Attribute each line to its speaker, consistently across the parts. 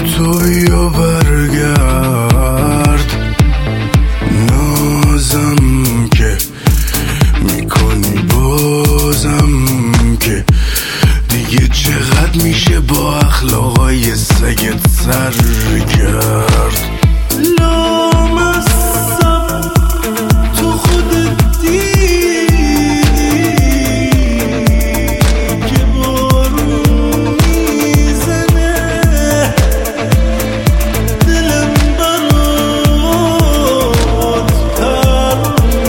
Speaker 1: تو بیا برگرد، نازم که میکنی بازم که دیگه چقدر میشه با اخلاقای سگت سر کرد. لامصب تو خودت دیدی که بارون میزنه، دلم برات پر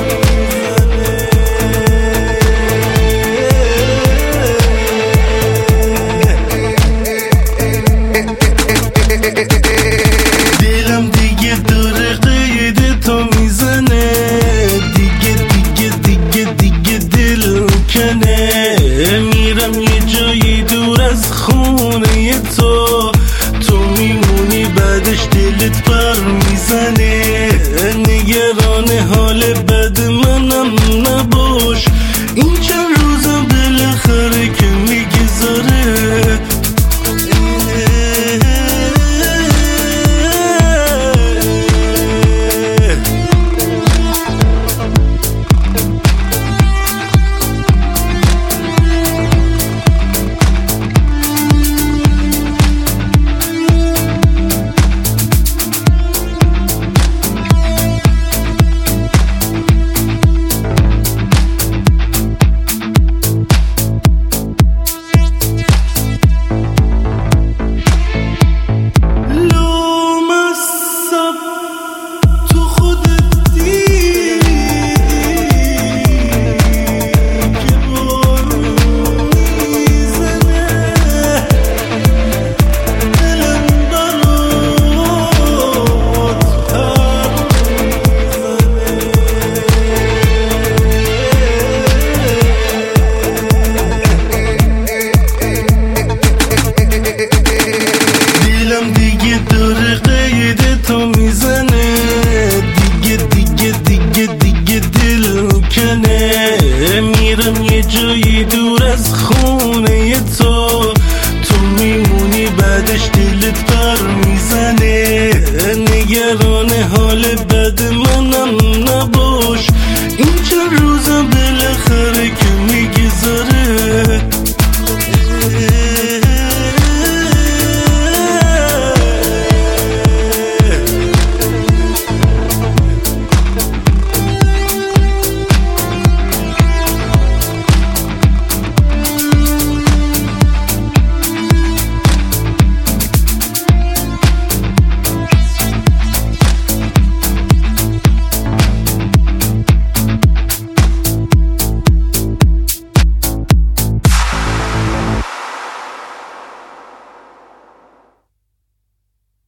Speaker 1: دلم دیگه داره قید تو میزنه، دیگه دل کنه. میرم یه جایی دور از خونه تو میمونی بعدش دلت پر میزنه. نگران حال بد منم نباش، این چند روزم بالاخره که میگذاره. دیگه داره قید تو میزنه، دیگه دل کنه. میرم یه جایی دور از خونه تو میمونی بعدش دلت پر